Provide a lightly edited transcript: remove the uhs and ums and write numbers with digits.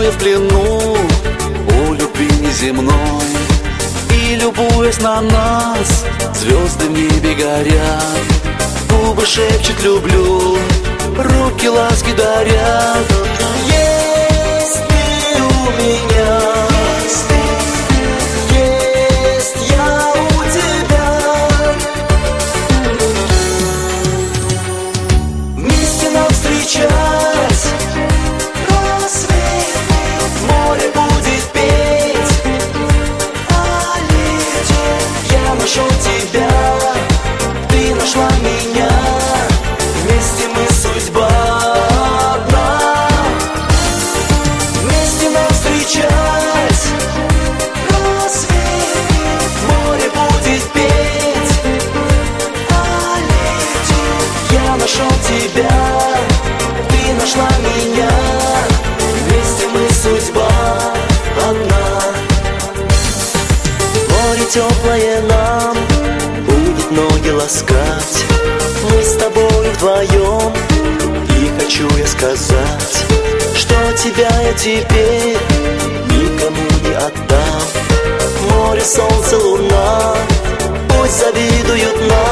мы в плену у любви неземной. И любуясь на нас, звезды в небе горят. Губы шепчут «люблю», руки ласки дарят. Есть ты у меня, есть я у тебя. Вместе нам встречать рассвет, море будет петь о лете. Я нашел тебя, ты нашла меня, вместе мы судьба одна. Вместе нам встречать рассвет, море будет петь о лете. Я нашел тебя, ты нашла меня, вместе мы судьба одна. Море теплое нам будет ноги ласкать. Мы с тобой вдвоем, и хочу я сказать, что тебя я теперь никому не отдам. Море, солнце, луна, пусть завидуют нам.